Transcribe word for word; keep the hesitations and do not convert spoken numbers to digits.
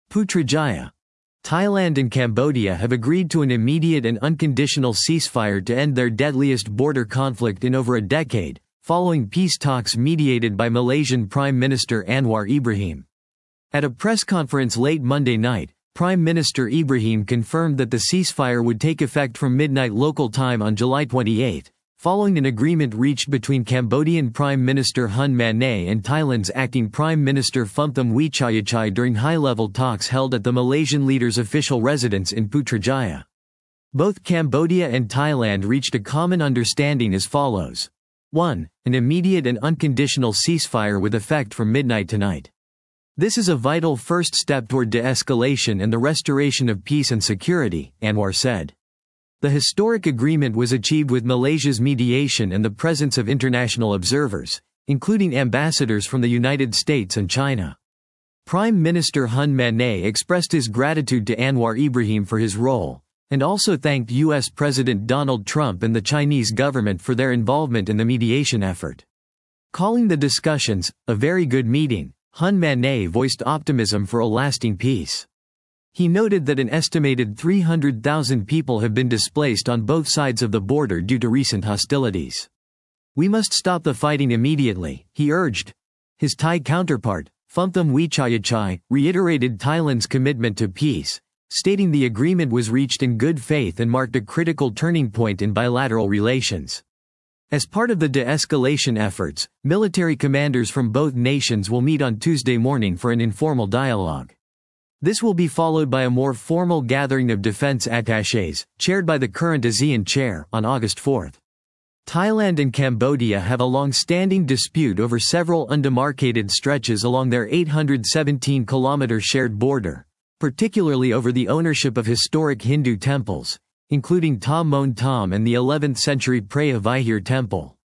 Putrajaya. Thailand and Cambodia have agreed to an immediate and unconditional ceasefire to end their deadliest border conflict in over a decade, following peace talks mediated by Malaysian Prime Minister Anwar Ibrahim. At a press conference late Monday night, Prime Minister Ibrahim confirmed that the ceasefire would take effect from midnight local time on July twenty-eighth, following an agreement reached between Cambodian Prime Minister Hun Manet and Thailand's acting Prime Minister Phumtham Wechayachai during high-level talks held at the Malaysian leader's official residence in Putrajaya. Both Cambodia and Thailand reached a common understanding as follows. one. An immediate and unconditional ceasefire with effect from midnight tonight. This is a vital first step toward de-escalation and the restoration of peace and security, Anwar said. The historic agreement was achieved with Malaysia's mediation and the presence of international observers, including ambassadors from the United States and China. Prime Minister Hun Manet expressed his gratitude to Anwar Ibrahim for his role, and also thanked U S President Donald Trump and the Chinese government for their involvement in the mediation effort. Calling the discussions a very good meeting, Hun Manet voiced optimism for a lasting peace. He noted that an estimated three hundred thousand people have been displaced on both sides of the border due to recent hostilities. We must stop the fighting immediately, he urged. His Thai counterpart, Phumtham Wechayachai, reiterated Thailand's commitment to peace, stating the agreement was reached in good faith and marked a critical turning point in bilateral relations. As part of the de-escalation efforts, military commanders from both nations will meet on Tuesday morning for an informal dialogue. This will be followed by a more formal gathering of defense attachés, chaired by the current ASEAN chair, on August fourth. Thailand and Cambodia have a long-standing dispute over several undemarcated stretches along their eight hundred seventeen kilometer shared border, particularly over the ownership of historic Hindu temples, including Ta Mon Tam and the eleventh century Preah Vihear Temple.